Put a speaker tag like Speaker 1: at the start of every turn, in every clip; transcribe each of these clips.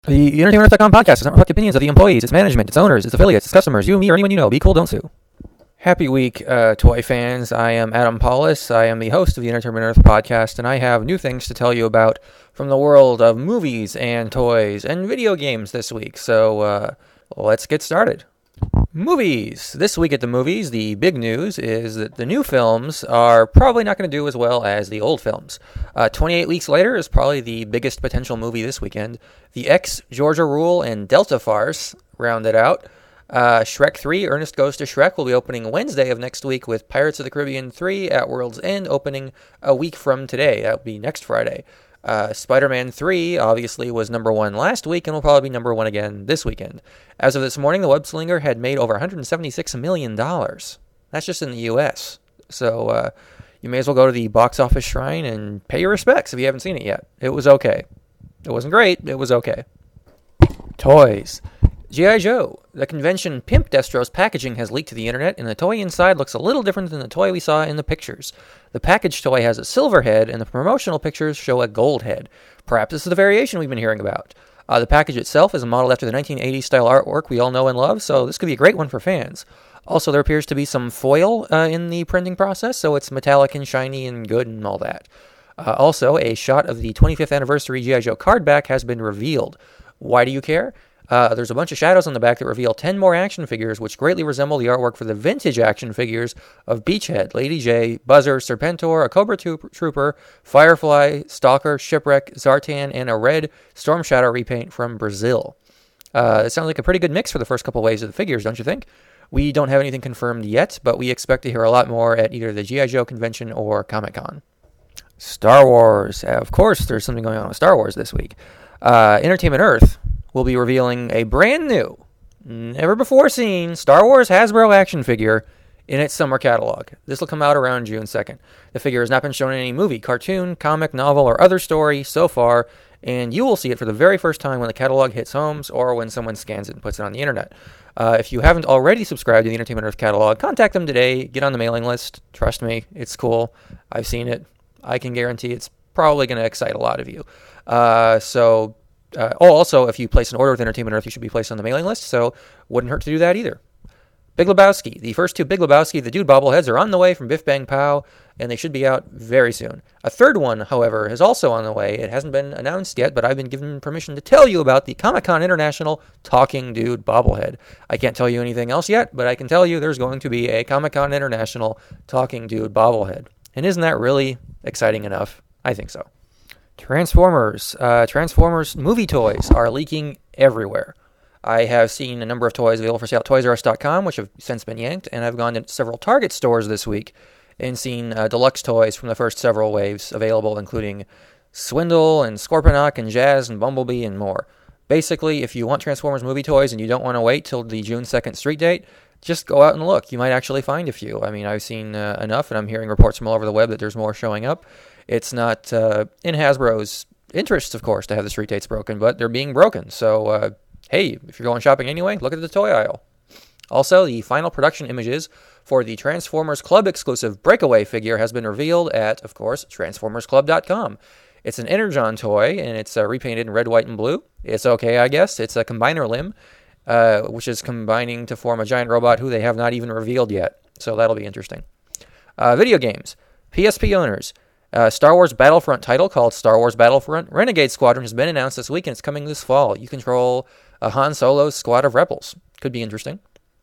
Speaker 1: The EntertainmentEarth.com podcast does not reflect the opinions of the employees, its management, its owners, its affiliates, its customers, you, me, or anyone you know. Be cool, don't sue. Happy week, toy fans. I am Adam Paulus. I am the host of the Entertainment Earth podcast, and I have new things to tell you about from the world of movies and toys and video games this week. So, let's get started. Movies. This week at the movies, the big news is that the new films are probably not going to do as well as the old films. 28 Weeks Later is probably the biggest potential movie this weekend. The X, Georgia Rule, and Delta Farce round it out. Shrek 3, Ernest Goes to Shrek will be opening Wednesday of next week, with Pirates of the Caribbean 3 at World's End opening a week from today. That will be next Friday. Spider-Man 3 obviously was number one last week and will probably be number one again this weekend. As of this morning, the web slinger had made over $176 million. That's just in the U.S. So you may as well go to the box office shrine and pay your respects if you haven't seen it yet. It was okay. It wasn't great. It was okay. Toys. G.I. Joe. The convention Pimp Destro's packaging has leaked to the internet, and the toy inside looks a little different than the toy we saw in the pictures. The packaged toy has a silver head, and the promotional pictures show a gold head. Perhaps this is the variation we've been hearing about. The package itself is modeled after the 1980s style artwork we all know and love, so this could be a great one for fans. Also, there appears to be some foil in the printing process, so it's metallic and shiny and good and all that. Also, a shot of the 25th anniversary G.I. Joe card back has been revealed. Why do you care? There's a bunch of shadows on the back that reveal 10 more action figures, which greatly resemble the artwork for the vintage action figures of Beachhead, Lady J, Buzzer, Serpentor, a Cobra Trooper, Firefly, Stalker, Shipwreck, Zartan, and a red Storm Shadow repaint from Brazil. It sounds like a pretty good mix for the first couple waves of the figures, don't you think? We don't have anything confirmed yet, but we expect to hear a lot more at either the G.I. Joe convention or Comic-Con. Star Wars. Of course, there's something going on with Star Wars this week. Entertainment Earth will be revealing a brand new, never before seen Star Wars Hasbro action figure in its summer catalog. This will come out around June 2nd. The figure has not been shown in any movie, cartoon, comic, novel, or other story so far, and you will see it for the very first time when the catalog hits homes or when someone scans it and puts it on the internet. If you haven't already subscribed to the Entertainment Earth catalog, contact them today. Get on the mailing list. Trust me, it's cool. I've seen it. I can guarantee it's probably going to excite a lot of you. Also, if you place an order with Entertainment Earth, you should be placed on the mailing list, so wouldn't hurt to do that either. Big Lebowski. The first two Big Lebowski, the Dude bobbleheads, are on the way from Biff Bang Pow, and they should be out very soon. A third one, however, is also on the way. It hasn't been announced yet, but I've been given permission to tell you about the Comic-Con International Talking Dude bobblehead. I can't tell you anything else yet, but I can tell you there's going to be a Comic-Con International Talking Dude bobblehead. And isn't that really exciting enough? I think so. Transformers. Transformers movie toys are leaking everywhere. I have seen a number of toys available for sale at ToysRUs.com, which have since been yanked, and I've gone to several Target stores this week and seen deluxe toys from the first several waves available, including Swindle and Scorponok and Jazz and Bumblebee and more. Basically, if you want Transformers movie toys and you don't want to wait till the June 2nd street date, just go out and look. You might actually find a few. I mean, I've seen enough, and I'm hearing reports from all over the web that there's more showing up. It's not in Hasbro's interests, of course, to have the street dates broken, but they're being broken. So, hey, if you're going shopping anyway, look at the toy aisle. Also, the final production images for the Transformers Club exclusive Breakaway figure has been revealed at, of course, TransformersClub.com. It's an Energon toy, and it's repainted in red, white, and blue. It's okay, I guess. It's a combiner limb, which is combining to form a giant robot who they have not even revealed yet. So that'll be interesting. Video games. PSP owners. Star Wars Battlefront title called Star Wars Battlefront Renegade Squadron has been announced this week, and it's coming this fall. You control a Han Solo's squad of rebels. Could be interesting.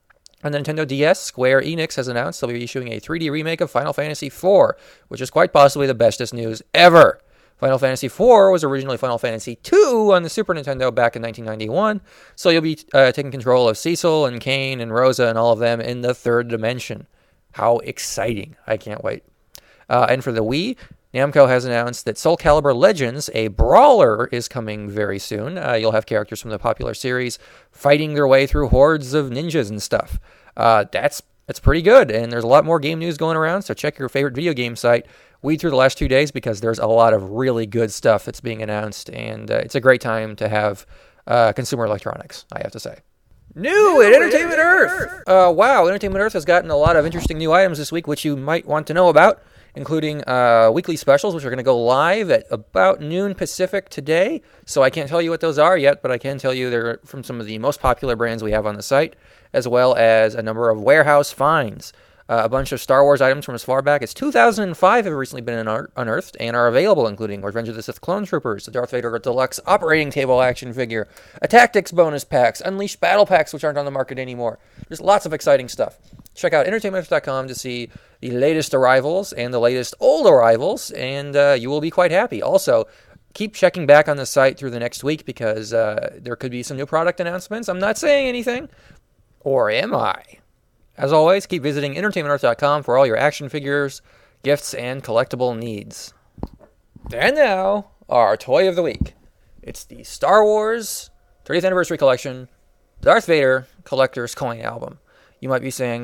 Speaker 1: On the Nintendo DS, Square Enix has announced they'll be issuing a 3D remake of Final Fantasy IV, which is quite possibly the bestest news ever. Final Fantasy IV was originally Final Fantasy II on the Super Nintendo back in 1991, so you'll be taking control of Cecil and Kain and Rosa and all of them in the third dimension. How exciting. I can't wait. And for the Wii, Namco has announced that Soul Calibur Legends, a brawler, is coming very soon. You'll have characters from the popular series fighting their way through hordes of ninjas and stuff. That's pretty good, and there's a lot more game news going around, so check your favorite video game site. Weed through the last 2 days because there's a lot of really good stuff that's being announced, and it's a great time to have consumer electronics, I have to say. New at Entertainment Earth! Wow, Entertainment Earth has gotten a lot of interesting new items this week, which you might want to know about. including weekly specials, which are going to go live at about noon Pacific today. So I can't tell you what those are yet, but I can tell you they're from some of the most popular brands we have on the site, as well as a number of warehouse finds. A bunch of Star Wars items from as far back as 2005 have recently been unearthed and are available, including Revenge of the Sith Clone Troopers, the Darth Vader Deluxe Operating Table action figure, a Tactics bonus packs, Unleashed battle packs, which aren't on the market anymore. There's lots of exciting stuff. Check out entertainment.com to see the latest arrivals and the latest old arrivals, and you will be quite happy. Also, keep checking back on the site through the next week because there could be some new product announcements. I'm not saying anything, or am I? As always, keep visiting entertainmentearth.com for all your action figures, gifts, and collectible needs. And now, our toy of the week. It's the Star Wars 30th Anniversary Collection Darth Vader Collector's Coin Album. You might be saying,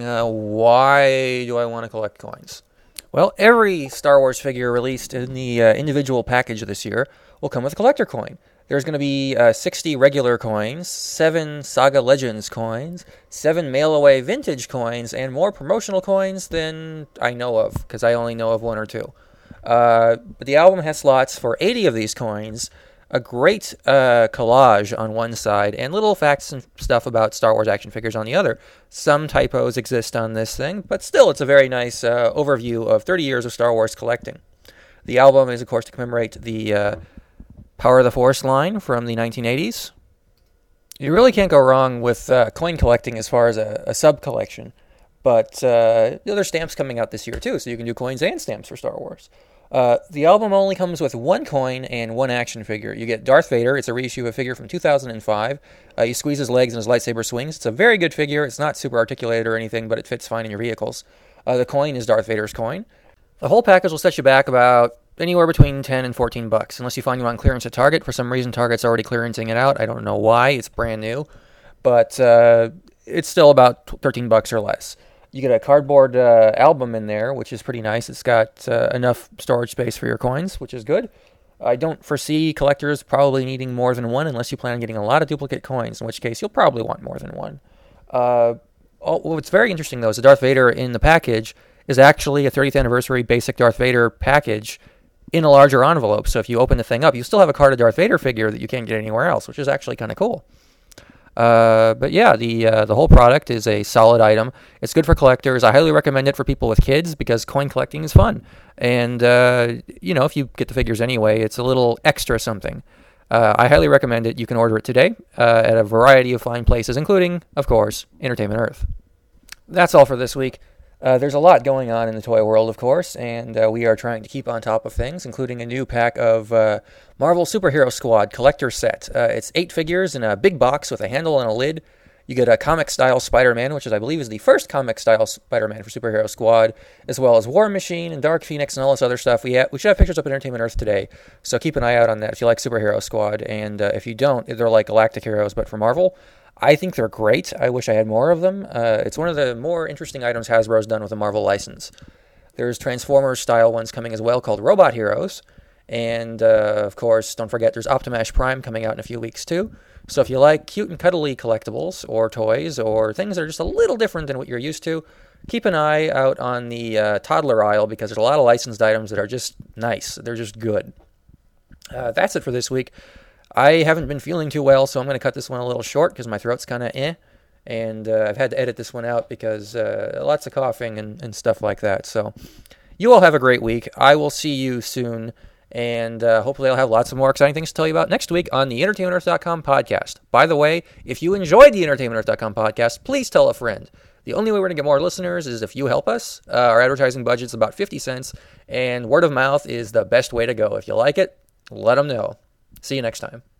Speaker 1: why do I want to collect coins? Well, every Star Wars figure released in the individual package this year will come with a collector coin. There's going to be 60 regular coins, 7 Saga Legends coins, 7 mail-away vintage coins, and more promotional coins than I know of, because I only know of 1 or 2. But the album has slots for 80 of these coins, a great collage on one side, and little facts and stuff about Star Wars action figures on the other. Some typos exist on this thing, but still it's a very nice overview of 30 years of Star Wars collecting. The album is, of course, to commemorate the Power of the Force line from the 1980s. You really can't go wrong with coin collecting as far as a sub-collection. But there's stamps coming out this year, too, so you can do coins and stamps for Star Wars. The album only comes with 1 coin and 1 action figure. You get Darth Vader. It's a reissue of a figure from 2005. You squeeze his legs and his lightsaber swings. It's a very good figure. It's not super articulated or anything, but it fits fine in your vehicles. The coin is Darth Vader's coin. The whole package will set you back about anywhere between $10 and $14, unless you find you on clearance at Target. For some reason, Target's already clearancing it out. I don't know why. It's brand new. But it's still about $13 or less. You get a cardboard album in there, which is pretty nice. It's got enough storage space for your coins, which is good. I don't foresee collectors probably needing more than 1 unless you plan on getting a lot of duplicate coins, in which case you'll probably want more than 1. What's very interesting, though, is the Darth Vader in the package is actually a 30th anniversary basic Darth Vader package in a larger envelope. So if you open the thing up, you still have a carded Darth Vader figure that you can't get anywhere else, which is actually kind of cool. But yeah, the whole product is a solid item. It's good for collectors. I highly recommend it for people with kids because coin collecting is fun. And, if you get the figures anyway, it's a little extra something. I highly recommend it. You can order it today at a variety of fine places, including, of course, Entertainment Earth. That's all for this week. There's a lot going on in the toy world, of course, and we are trying to keep on top of things, including a new pack of Marvel Superhero Squad collector set. It's 8 figures in a big box with a handle and a lid. You get a comic-style Spider-Man, which I believe is the first comic-style Spider-Man for Superhero Squad, as well as War Machine and Dark Phoenix and all this other stuff. We should have pictures up at Entertainment Earth today, so keep an eye out on that if you like Superhero Squad, and if you don't, they're like Galactic Heroes, but for Marvel. I think they're great. I wish I had more of them. It's one of the more interesting items Hasbro's done with a Marvel license. There's Transformers-style ones coming as well called Robot Heroes. And, of course, don't forget there's Optimash Prime coming out in a few weeks, too. So if you like cute and cuddly collectibles or toys or things that are just a little different than what you're used to, keep an eye out on the toddler aisle because there's a lot of licensed items that are just nice. They're just good. That's it for this week. I haven't been feeling too well, so I'm going to cut this one a little short because my throat's kind of and I've had to edit this one out because lots of coughing and stuff like that. So you all have a great week. I will see you soon, and hopefully I'll have lots of more exciting things to tell you about next week on the EntertainmentEarth.com podcast. By the way, if you enjoyed the EntertainmentEarth.com podcast, please tell a friend. The only way we're going to get more listeners is if you help us. Our advertising budget's about 50 cents, and word of mouth is the best way to go. If you like it, let them know. See you next time.